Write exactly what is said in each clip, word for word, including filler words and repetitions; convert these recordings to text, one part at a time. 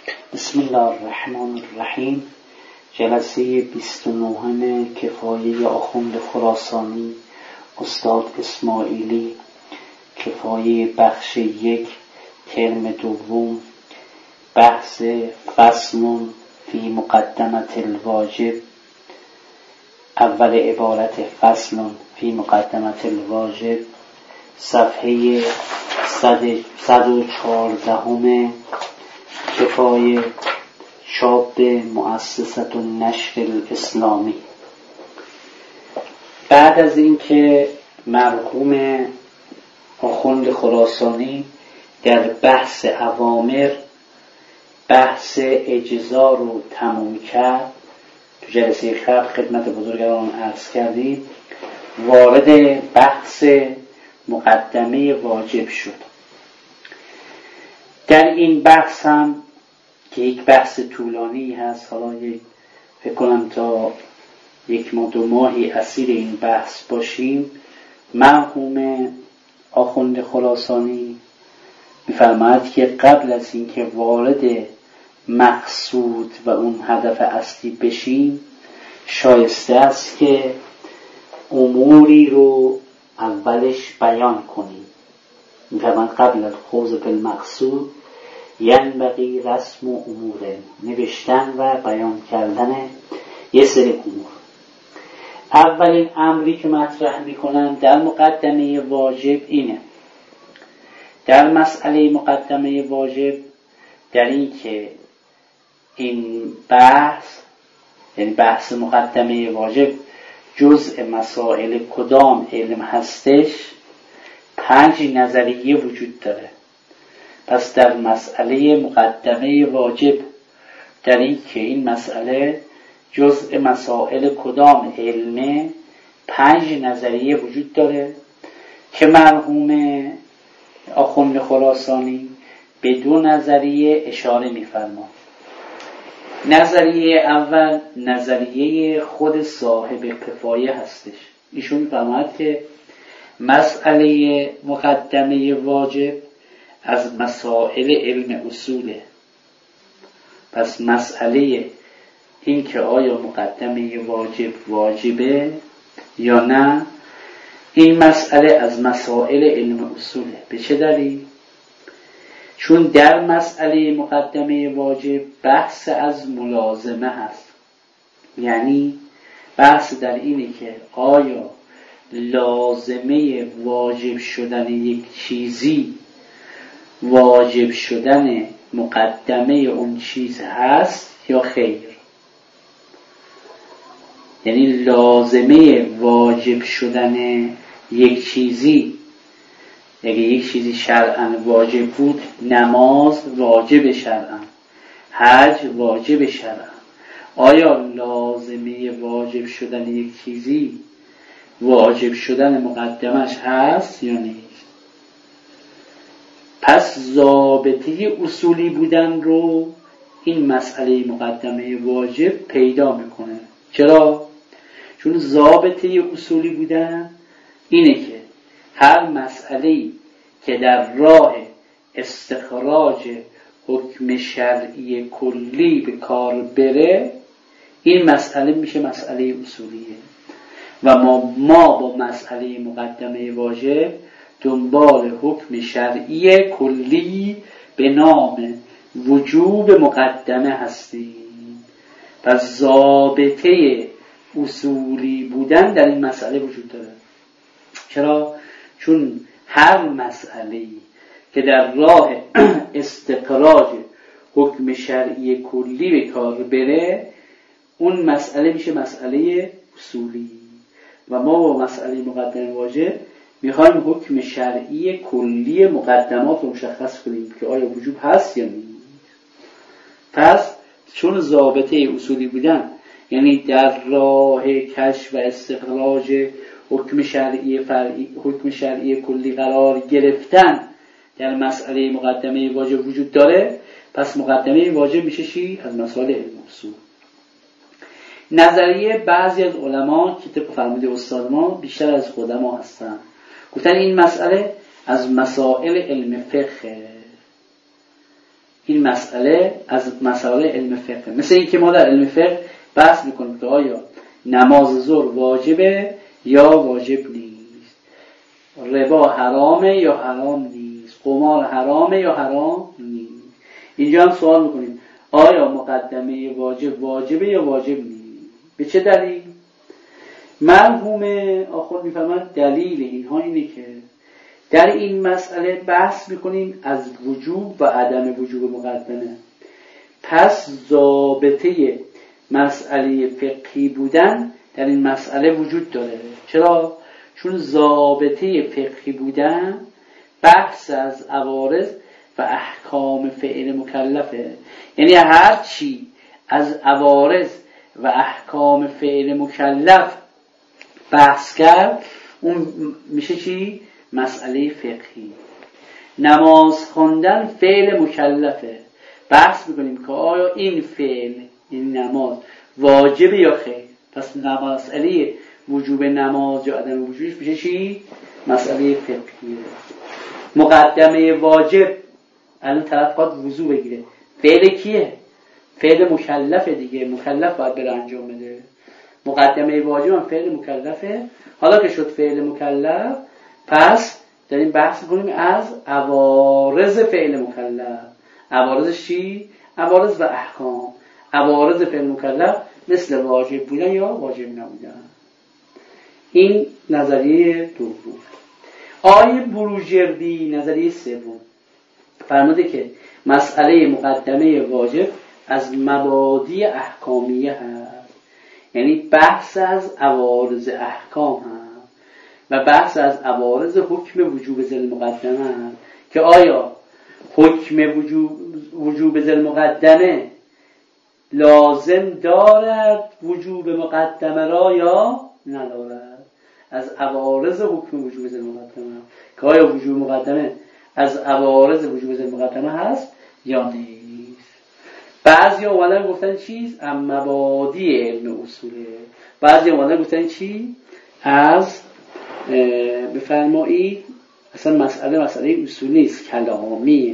بسم الله الرحمن الرحیم. جلسه بیست و نه کفایه آخوند خراسانی استاد اسماعیلی، کفایه بخش یک، ترم دوم، بحث فصل فی مقدمة الواجب. اول عبارت فصل فی مقدمة الواجب، صفحه صد و چهارده، کفایه، چاپ مؤسسة النشر الاسلامی. بعد از اینکه مرحوم آخوند خراسانی در بحث اوامر بحث اجزا رو تموم کرد، تو جلسه قبل خدمت بزرگواران عرض کردیم، وارد بحث مقدمه واجب شد. در این بحث هم که یک بحث طولانی هست، حالا یک فکر کنم تا یک ماه دو ماهی اسیر این بحث باشیم، مرحوم آخوند خراسانی می‌فرماید که قبل از اینکه وارد مقصود و اون هدف اصلی بشیم، شایسته است که اموری رو اولش بیان کنیم. می‌فرماید قبل از خوض بالمقصود ینبغی رسم امور، نوشتن و بیان کردن یه سری امور. اولین امری که مطرح میکنن در مقدمه واجب اینه، در مسئله مقدمه واجب، در این که این بحث، یعنی بحث مقدمه واجب، جزء مسائل کدام علم هستش، پنج نظریه وجود داره. پس در مسئله مقدمه واجب، در این که این مسئله جزء مسائل کدام علمه، پنج نظریه وجود داره که مرحوم آخوند خراسانی به دو نظریه اشاره می‌فرماد. نظریه اول نظریه خود صاحب کفایه هستش. ایشون فرمود که مسئله مقدمه واجب از مسائل علم اصوله. پس مسئله این که آیا مقدمه واجب واجبه یا نه، این مسئله از مسائل علم اصوله. به چه دلیل؟ چون در مسئله مقدمه واجب بحث از ملازمه هست، یعنی بحث در اینه که آیا لازمه واجب شدن یک چیزی واجب شدن مقدمه اون چیز هست یا خیر. یعنی لازمه واجب شدن یک چیزی، اگه یک چیزی شرعاً واجب بود، نماز واجب شرعاً، حج واجب شرعاً، آیا لازمه واجب شدن یک چیزی واجب شدن مقدمش هست یا نیست؟ پس ضابطه اصولی بودن رو این مسئله مقدمه واجب پیدا میکنه. چرا؟ چون ضابطه اصولی بودن اینه که هر مسئله‌ای که در راه استخراج حکم شرعی کلی به کار بره، این مسئله میشه مسئله اصولیه. و ما, ما با مسئله مقدمه واجب دنبال حکم شرعی کلی به نام وجوب مقدمه هستیم. پس ضابطه اصولی بودن در این مسئله وجود داره. چرا؟ چون هر مسئله‌ای که در راه استخراج حکم شرعی کلی به کار بره، اون مسئله میشه مسئله اصولی. و ما با مسئله مقدمه واجب میخوایم حکم شرعی کلی مقدمات رو مشخص کنیم که آیا وجوب هست یا نیست. پس چون ضابطه اصولی بودن، یعنی در راه کشف و استخراج حکم شرعی فرعی، حکم شرعی کلی قرار گرفتن در مسئله مقدمه واجب وجود داره، پس مقدمه واجب میشه چی؟ از مسائل علم اصول. نظریه بعضی از علما که طبق فرموده استاد ما بیشتر از قدما هستن، گفتن این مسئله از مسائل علم فقه، این مسئله از مسائل علم فقه. مثل این که ما در علم فقه بحث میکنیم که آیا نماز ظهر واجبه یا واجب نیست، ربا حرامه یا حرام نیست، قمار حرامه یا حرام نیست. اینجا هم سوال میکنیم آیا مقدمه واجب واجبه یا واجب نیست. به چه دلیل؟ مرحوم آخر میفرماید دلیل اینها اینه که در این مسئله بحث میکنیم از وجوب و عدم وجوب مقدمه. پس ضابطه مسئله فقهی بودن در این مسئله وجود داره. چرا؟ چون ضابطه فقهی بودن بحث از عوارض و احکام فعل مکلفه. یعنی هر چی از عوارض و احکام فعل مکلف بحث کرد اون میشه چی؟ مسئله فقهی. نماز خواندن فعل مکلفه، بحث میکنیم که آیا این فعل، این نماز واجبه یا خیر. پس مسئله وجوب نماز یا عدم وجوبش میشه چی؟ مسئله فقهیه. مقدمه واجب، الان طرف خواهد وضو بگیره، فعل کیه؟ فعل مکلفه دیگه، مکلف باید بره انجام بده. مقدمه واجب هم فعل مکلفه. حالا که شد فعل مکلف، پس داریم بحث کنیم از عوارض فعل مکلف. عوارضش چی؟ عوارض و احکام. عوارض فعل مکلف مثل واجب بودن یا واجب نبودن. این نظریه دوم. آیه بروجردی نظریه سوم فرموده که مسئله مقدمه واجب از مبادی احکامیه هست، یعنی بحث از عوارض احکام هست و بحث از عوارض حکم وجوب ذل مقدمه هست که آیا حکم وجوب وجوب ذل مقدمه لازم دارد وجوب مقدمه را یا ندارد. از عوارض حکم وجوب ذل مقدمه که آیا وجوب مقدمه از عوارض وجوب ذل مقدمه هست یا نیست. بعضی اومدن گفتن چیز از مبادی علم اصوله، بعضی اومدن گفتن چی؟ از بفرمایید اصلا مسئله مسئله اصولی نیست، کلامیه.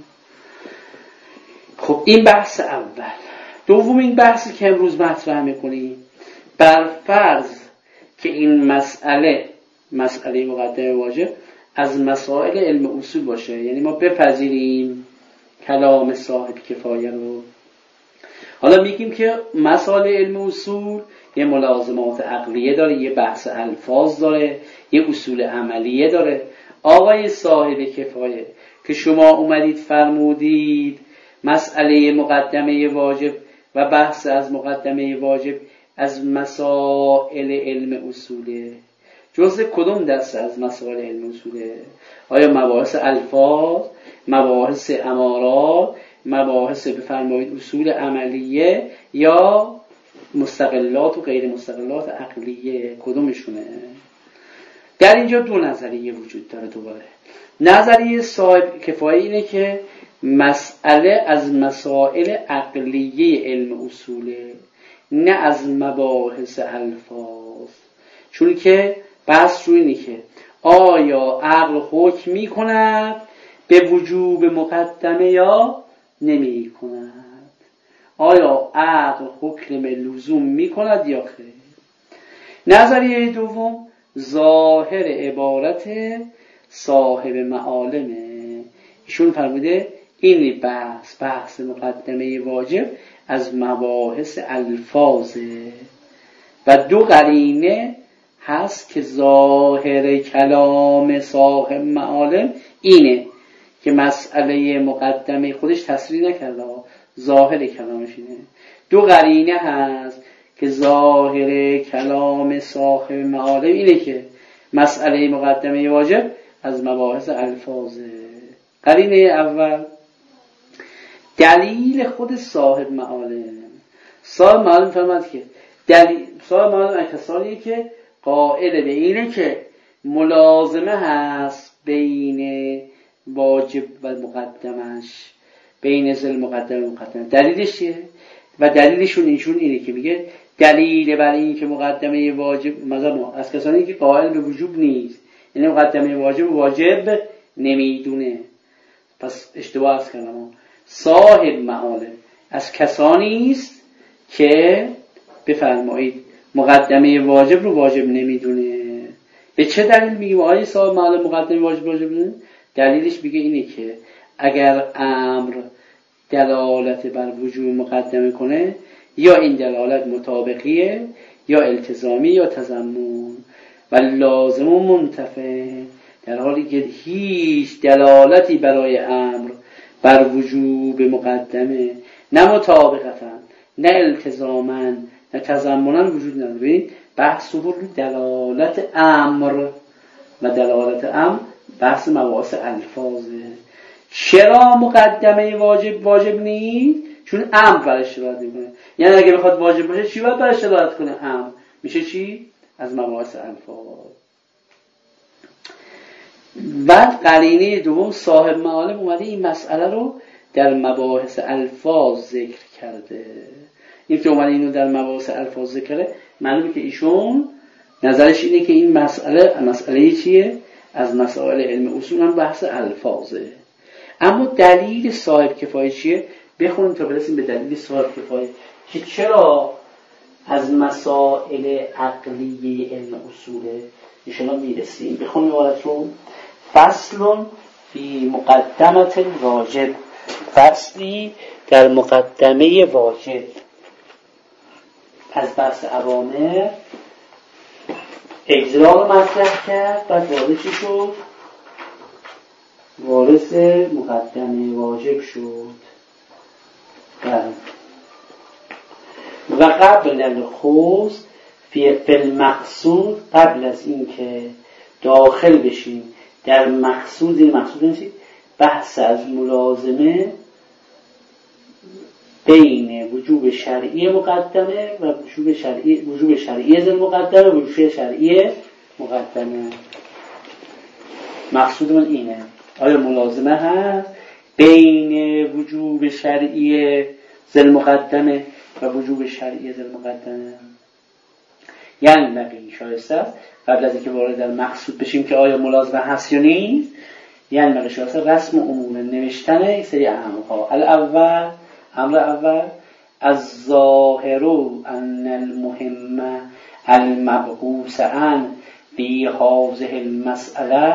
خب این بحث اول. دوم این بحثی که امروز مطرح میکنیم، بر فرض که این مسئله مسئله مقدمه واجب از مسائل علم اصول باشه، یعنی ما بپذیریم کلام صاحب کفایه رو. حالا میگیم که مسائل علم اصول یه ملازمات عقلیه داره، یه بحث الفاظ داره، یه اصول عملیه داره. آقای صاحب کفایه که شما اومدید فرمودید مسئله مقدمه واجب و بحث از مقدمه واجب از مسائل علم اصوله، جزء کدوم دسته از مسائل علم اصوله؟ آیا مباحث الفاظ، مباحث امارات، مباحث بفرمایید اصول عملیه، یا مستقلات و غیر مستقلات عقلیه؟ کدومشونه؟ در اینجا دو نظریه وجود داره. دوباره نظریه صاحب کفایه اینه که مسئله از مسائل عقلیه علم اصوله، نه از مباحث الفاظ. چون که بحث روی اینه که آیا عقل حکم می کند به وجوب مقدمه یا نمی کند؟ آیا عقل حکم لزوم می کند یا خیر؟ نظریه دوم ظاهر عبارت صاحب معالمه. ایشون فرموده این بحث بحث مقدمه واجب از مباحث الفاظه و دو قرینه هست که ظاهر کلام صاحب معالم اینه که مسئله مقدمه خودش تصریح نکرده، ظاهر کلامش اینه. دو قرینه هست که ظاهر کلام صاحب معالم اینه که مسئله مقدمه واجب از مباحث الفاظه. قرینه اول دلیل خود صاحب معالم. صاحب معالم فرماد که دلیل صاحب معالم کسانیه که قائل به اینه که ملازمه هست بین واجب و مقدمش، بین ذل مقدمه و مقدمه. دلیلش چیه؟ و دلیلشون اینشون اینه که میگه دلیل بر این که مقدمه واجب مثلا از کسانی که قائل به وجوب نیست، یعنی مقدمه واجب واجب نمیدونه. پس اشتباه است کردم. صاحب معالم از کسانی است که بفرمایید مقدمه واجب رو واجب نمیدونه. به چه دلیل میگیم آیه صاحب معالم مقدمه واجب واجب نمیدونه؟ دلیلش میگه اینه که اگر امر دلالت بر وجوب مقدمه کنه، یا این دلالت مطابقیه یا التزامی یا تضمن، و لازم و منتفع، در حالی که هیچ دلالتی برای امر بر وجوب مقدمه نه مطابقتا نه التزاما نه تضمنا وجود نداره. بحث رو دلالت امر و دلالت امر بحث مباحث الفاظه. چرا مقدمه واجب واجب نیست؟ چون امر برش دلالت میکنه. یعنی اگه بخواد واجب باشه چی باید برش دلالت کنه؟ امر. میشه چی؟ از مباحث الفاظ. بعد قرینه دوم صاحب معالم اومده این مسئله رو در مباحث الفاظ ذکر کرده. این که اومده اینو در مباحث الفاظ ذکر کرده، معلومه که ایشون نظرش اینه که این مسئله مسئله چیه؟ از مسائل علم اصول هم بحث الفاظه. اما دلیل صاحب کفایه چیه؟ بخونیم تا برسیم به دلیل صاحب کفایه که چرا از مسائل عقلی علم اصوله. ایشالا میرسیم. بخونیم عبارت رو. فصل فی مقدمت واجب، فصلی در مقدمه واجب. از بحث اوامر اجزا رو مطرح کرد، بعد وارد چی شد؟ وارث مقدمه واجب شد. و قبل الخوض فی المقصود، قبل از این که داخل بشیم در مقصود، مقصود نیست بحث از ملازمه بین وجوب شرعی مقدمه و وجوب شرعی وجوب شرعی ذل مقدمه و وجوب شرعی مقدمه. مقصود من اینه، آیا ملازمه هست بین وجوب شرعی ذل مقدمه و وجوب شرعی ذل مقدمه؟ یعنی نقی شایسته است قبل از اینکه وارد در مقصود بشیم که آیا ملازمه هست یا نیست، یعنی نقی شایسته رسم امور نوشتن این سری اهمها. الاول، امر اول، از ظاهر ان المهم المبعوث عن فی هذه المسئله،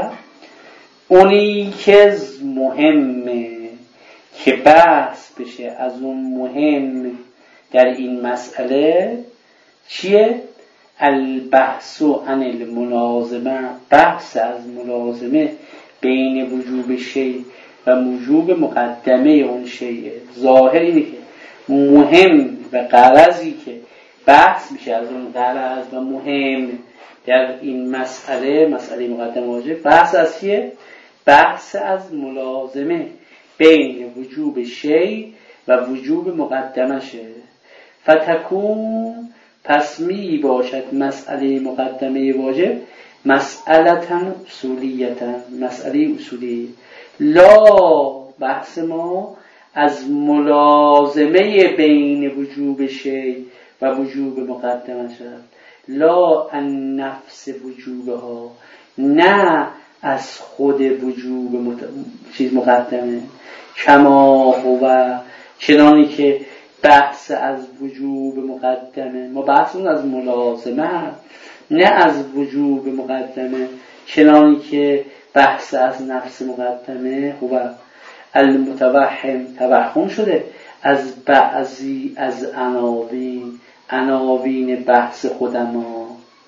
اونی که مهمه که بحث بشه از اون مهم در این مسئله چیه؟ البحث عن الملازمه، بحث از ملازمه بین وجوب شی و وجوب مقدمه اون شیء. ظاهر اینه که مهم و غرضی که بحث میشه از اون غرض و مهم در این مسئله، مسئله مقدمه واجب، بحث از چیه؟ بحث از ملازمه بین وجوب شی و وجوب مقدمه شه. فتکون، پس می باشد مسئله مقدمه واجب مسئلتا اصولیتا، مسئله اصولی. لا، بحث ما از ملازمه بین وجوب شی و وجوب مقدمه شد. لا ان نفس وجوبها، نه از خود وجوب مت... چیز مقدمه. کما هو، چنانی که بحث از وجوب مقدمه، ما بحثمون از ملازمه نه از وجوب مقدمه، چنانی که بحث از نفس مقدمه هو المتوهم، توهم شده از بعضی از عناوین، عناوین بحث خودما.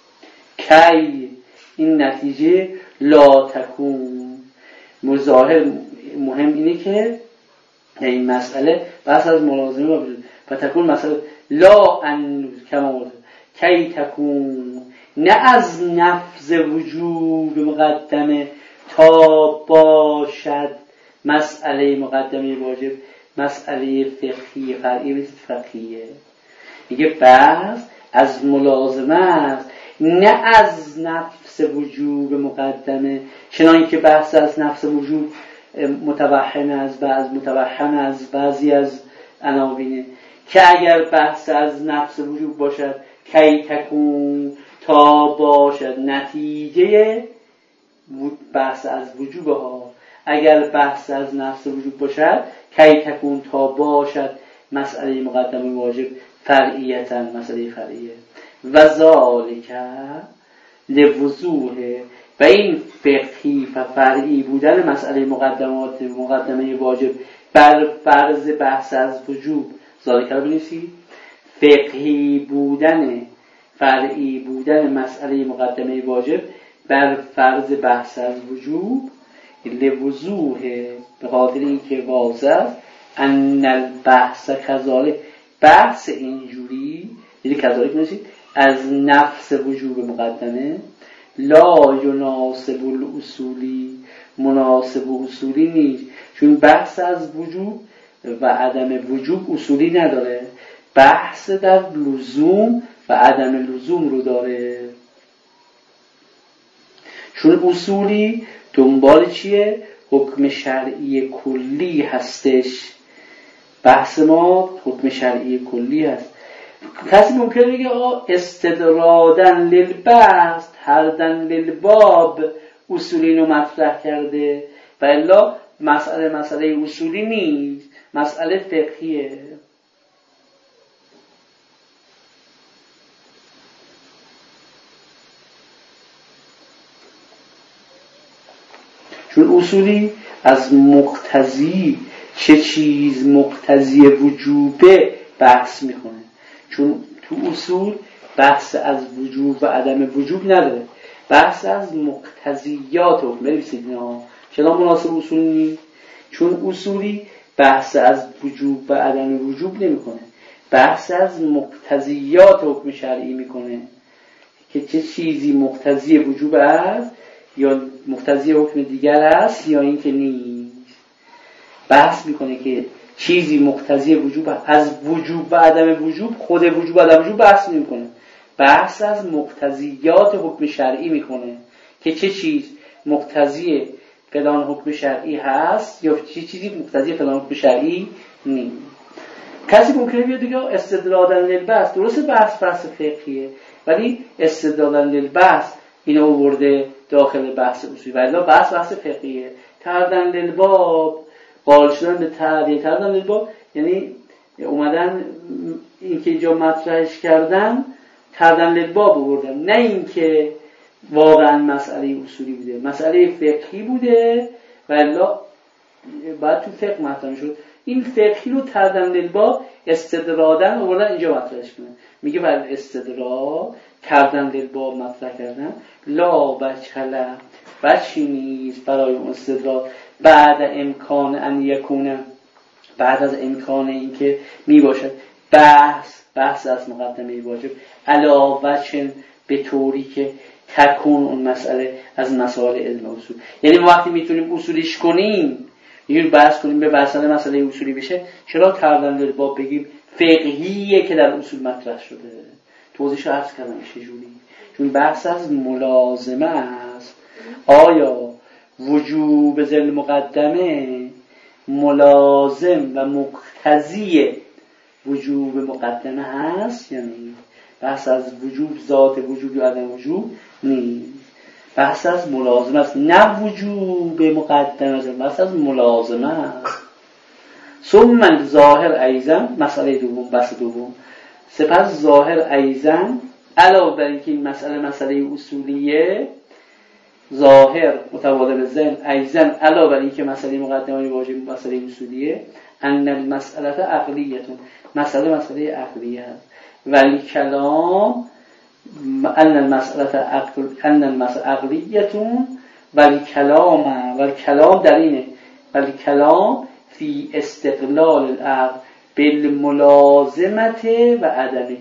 کی، این نتیجه لا تکون، مظاهر مهم اینه که این مسئله بحث از ملازمه و وجود فتکون مسئله لا ان کما کی تکون، نه از نفس وجوب مقدمه تا باشد مسئله مقدمه واجب مسئله فقهی فرعی فقهیه. میگه بحث از ملازمه است نه از نفس وجوب مقدمه، چنانکه که بحث از نفس وجوب متوهم از بعض متوهم از بعضی از عناوینه. که اگر بحث از نفس وجوب باشد کی تکون، تا باشد نتیجه بحث از وجوب ها اگر بحث از نفس وجود باشد کی تکون تا باشد مسئله مقدمه واجب فرعیتا مسئله فرعیه و ذالک لوضوح و این فقهی و فرعی بودن مسئله مقدمات مقدمه واجب بر فرض بحث از وجوب ذالک رو بنویسید فقهی بودن فرعی بودن مسئله مقدمه واجب بر فرض بحث از وجوب لوضوح به خاطر اینکه واضح است ان البحث کذالک بحث اینجوری یعنی کذالک بنویسید از نفس وجوب مقدمه لا یناسب الاصولی مناسب و اصولی نیست چون بحث از وجوب و عدم وجوب اصولی نداره بحث در لزوم و عدم لزوم رو داره چون اصولی دنبال چیه؟ حکم شرعی کلی هستش بحث ما حکم شرعی کلی هست کسی ممکنه بگه استدرادن للبحث هردن للباب اصولی رو مطرح کرده و الا مسئله مسئله اصولی نیست مسئله فقهیه چون اصولی از مقتضی چه چیز مقتضی وجوبه بحث میکنه چون تو اصول بحث از وجوب و عدم وجوب نداره بحث از مقتضیات حکم بنویسید نه چرا مناسب اصول نیست چون اصولی بحث از وجوب و عدم وجوب نمیکنه بحث از مقتضیات حکم شرعی میکنه که چه چیزی مقتضی وجوب است یا مقتضی حکم دیگر است یا اینکه نیست بحث میکنه که چیزی مقتضی وجوب از وجوب و عدم وجوب خود وجوب و عدم وجوب بحث نمیکنه بحث از مقتضیات حکم شرعی میکنه که چه چیز مقتضی فلان حکم شرعی هست یا چه چیزی مقتضی فلان حکم شرعی نیست کسی ممکنه بیاد دیگه استدلالن للبحث درسته بحث بحث فقهیه ولی استدلالن للبحث اینو آورده داخل بحث اصولی ولی بحث بحث فقهیه تردن للباب قائل شدن به تعبیه تردن للباب یعنی اومدن اینکه اینجا مطرحش کردن تردن للباب آوردن نه اینکه واقعا مسئله اصولی بوده مسئله فقهی بوده ولی بعد تو فقه مطرح شد این فقهی رو تردن للباب استدرادن آوردن اینجا مطرحش کنن میگه ولی استدراد تردن للباب مطرح کردن لا بچله بچی نیست برای اون استدراد بعد امکان ان یکونه بعد از امکان اینکه می باشد بحث بحث از مقدمه واجب علاوه به طوری که تکون اون مسئله از مسائل علم اصول یعنی ما وقتی میتونیم اصولیش کنیم یه بحث کنیم به مسئله مسئله اصولی بشه چرا کردن للباب بگیم فقهیه که در اصول مطرح شده توضیحش عرض کردم چجوری چون بحث از ملازمه است آیا وجوب ذل مقدمه ملازم و مقتضی وجوب مقدمه هست یا نیست بحث از وجوب ذات وجوب یا عدم وجوب نیست بحث از ملازمه است نه وجوب مقدمه است بحث از ملازمه است ثم ظاهر ایضا مسئله دوم بحث دوم سپس ظاهر ایضا علاوه بر اینکه این مسئله مسئله اصولیه ظاهر متبادل به ذهن ایضا علاوه بر اینکه مسئله مقدمه واجب مسئله اصولیه ان المسئله عقلیه مسئله مسئله عقلیه است ولی کلام ان المسئله عقل ان المسئله عقلیه ولی کلام ولی کلام در اینه ولی کلام فی استقلال العقل بالملازمت و عدمه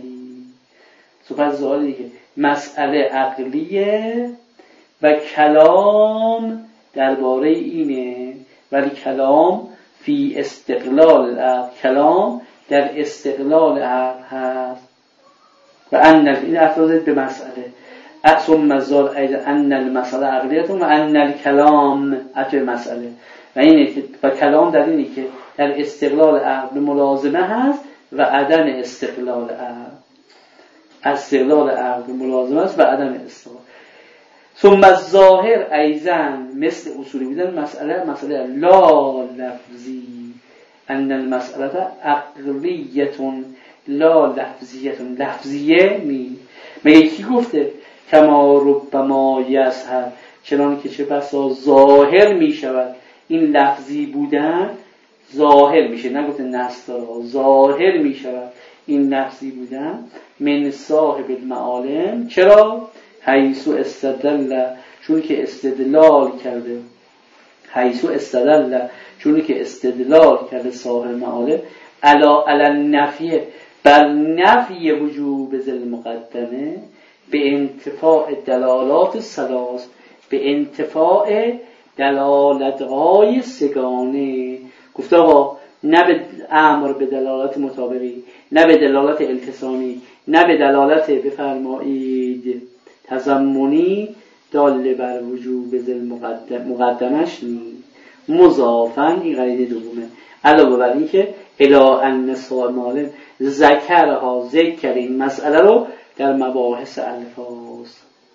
سپس ظاهر دیگه مسئله عقلیه و کلام درباره اینه ولی کلام فی استقلال العقل کلام در استقلال عقل هست و ان این افراد به مسئله ثم مزال ایضا ان المسئله عقلیه و ان الکلام اتو مسئله و اینه که و کلام در اینه که در استقلال عقل ملازمه هست و عدم استقلال عقل استقلال عقل ملازمه است و عدم استقلال ثم الظاهر ایزن مثل اصولی بودن مسئله مسئله لا لفظی ان المسئله عقلیتون لا لفظیتون لفظیه می میگه کی گفته کما ربما یظهر چنان که چه بسا ظاهر می شود این لفظی بودن ظاهر میشه نگفته نص داره ظاهر می شود این لفظی بودن من صاحب المعالم چرا حیث استدل چون که استدلال کرده حیث استدل چون که استدلال کرده صاحب المعالم علا علا نفی بر نفی وجوب ذل مقدمه به انتفاع دلالات ثلاث به انتفاع دلالت‌های سگانه گفته آقا نه به امر به دلالت مطابقی نه به دلالت التزامی نه به دلالت بفرمایید تضمنی دال بر وجوب ذل مقدم مقدمش نی مضافن این قاعده دومه علاوه بر این که الی ان صاحب معالم ذکرها ذکر این مسئله رو در مباحث الفاظ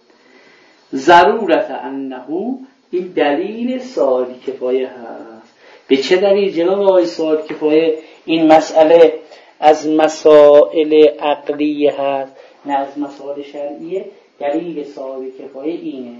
ضرورت انه این دلیل سال کفایه هست. به چه دلیل جناب آقای سال کفایه این مسئله از مسائل عقلیه هست نه از مسائل شرعیه؟ دلیل سال کفایه اینه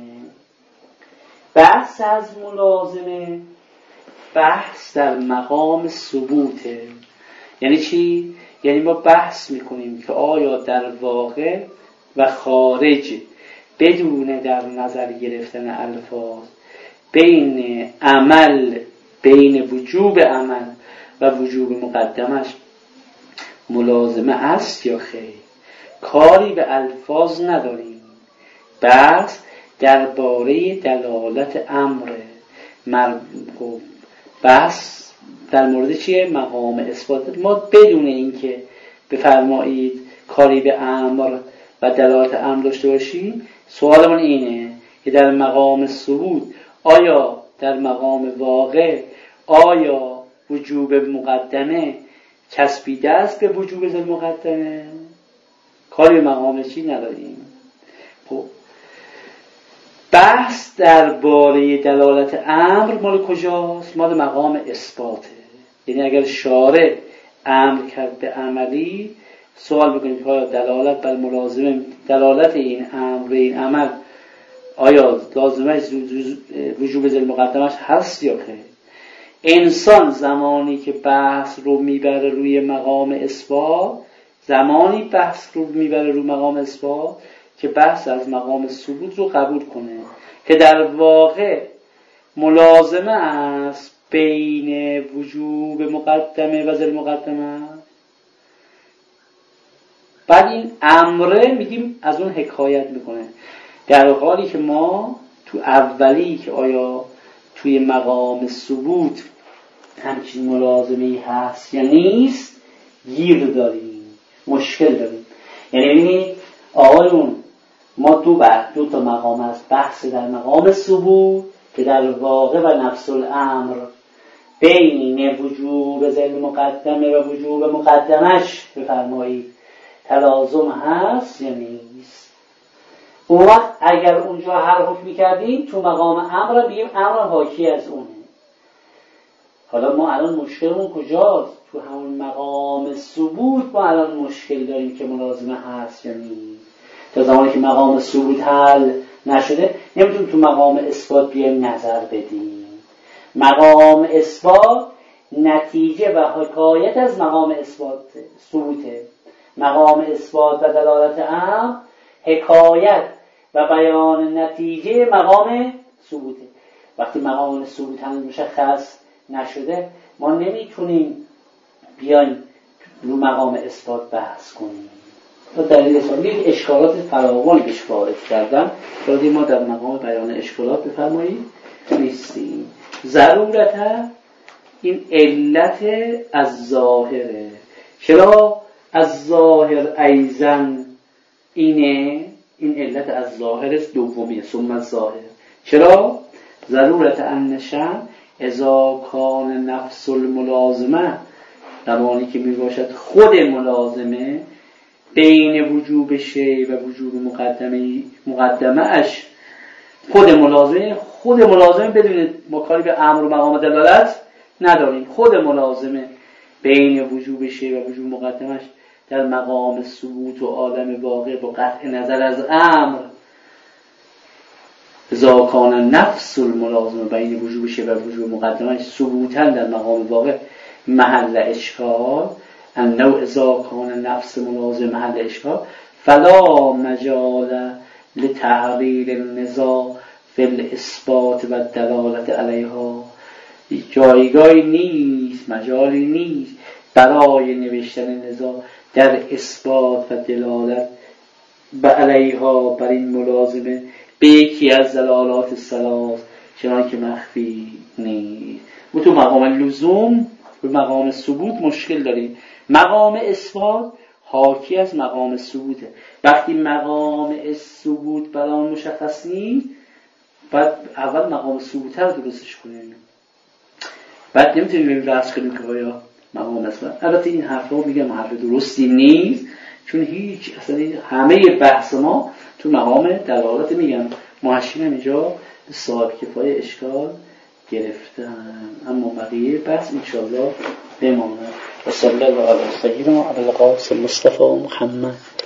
بحث از ملازمه بحث در مقام ثبوته. یعنی چی؟ یعنی ما بحث میکنیم که آیا در واقع و خارج بدون در نظر گرفتن الفاظ بین عمل بین وجوب عمل و وجوب مقدمش ملازمه است یا خیر. کاری به الفاظ نداریم، بحث درباره دلالت امر مرغوب، بحث در مورد چیه؟ مقام اثبات. ما بدون اینکه بفرمایید کاری به امر و دلالت امر داشته باشیم، سوالمون اینه که در مقام ثبوت آیا در مقام واقع آیا وجوب مقدمه چسبیده است به وجوب ذل مقدمه؟ کاری به مقام چی نداریم. خب بحث درباره دلالت امر مال کجاست؟ مال مقام اثباته. یعنی اگر شارع امر کرد به عملی، سوال بکنیم که آیا دلالت بر ملازمه دلالت این امر این عمل آیا لازمه وجوب ذل مقدمش هست یا خیر؟ انسان زمانی که بحث رو میبره روی مقام اثبات، زمانی بحث رو میبره روی مقام اثبات که بحث از مقام ثبوت رو قبول کنه که در واقع ملازمه است بین وجوب مقدمه و ذل مقدمه. بعد این امره میگیم از اون حکایت میکنه، در حالی که ما تو اولی که آیا توی مقام ثبوت همچین ملازمه‌ای هست یا نیست گیر داریم، مشکل داریم. یعنی ببینید آقایون ما دو بحث دو تا مقام است، بحث در مقام ثبوت که در واقع و نفس الامر بین وجوب ذل مقدمه و وجوب مقدمش بفرمایید تلازم هست یا نیست. اون وقت اگر اونجا هر حکمی کردیم تو مقام امر بگیم امر حاکی از اونه. حالا ما الان مشکلمون کجاست؟ تو همون مقام ثبوت ما الان مشکل داریم که ملازمه هست یا نیست. تا زمانی که مقام ثبوت حل نشده نمیتونیم تو مقام اثبات بیایم نظر بدیم. مقام اثبات نتیجه و حکایت از مقام اثبات ثبوته. مقام اثبات و دلالت امر حکایت و بیان نتیجه مقام ثبوته. وقتی مقام ثبوت هم مشخص نشده ما نمیتونیم بیایم رو مقام اثبات بحث کنیم. تا دلیل اثبات اشکالات فراوانی بهش وارد کردم ولی ما در مقام بیان اشکالات بفرمایید نیستیم. ضرورت این علت از ظاهره. چرا از ظاهر ایزن اینه؟ این علت از ظاهر دومیه. ثم از ظاهر چرا؟ ضرورت انشن اذا کان نفس الملازمه زمانی که می باشد خود ملازمه بین وجوب شی و وجوب مقدمه مقدمه اش خود ملازمه خود ملازمه بدونید ما کاری به امر و مقام دلالت نداریم. خود ملازمه بین وجوب شیء و وجوب مقدمش در مقام ثبوت و عالم واقع با قطع نظر از امر، اذا کان نفس الملازمه بین وجوب شیء و وجوب مقدمش ثبوتا در مقام واقع محل اشکال، النوع اذا کان نفس ملازم محل اشکال فلا مجال لتحلیل النزاع فی الاثبات و دلالت علیها. جایگاهی نیست، مجالی نیست برای نوشتن نزاع در اثبات و دلالت به علیها، بر این ملازمه به یکی از دلالات ثلاث، چنان که مخفی نیست. و تو مقام لزوم و مقام ثبوت مشکل داریم. مقام اثبات حاکی از مقام ثبوته. وقتی مقام ثبوت برای مشخص نیست، بعد اول مقام ثبوت رو درستش کنیم، بعد نمیتونیم بحث کنیم که آیا مقام اثبات. البته این حرفا میگم حرف درستی نیست، چون هیچ اصلا همه بحث ما تو مقام دلالت. میگم محشین اینجا به صاحب کفایه اشکال گرفتن، اما بقیه بحث انشاءالله بماند. و صلی الله علی سیدنا ابوالقاسم مصطفی محمد.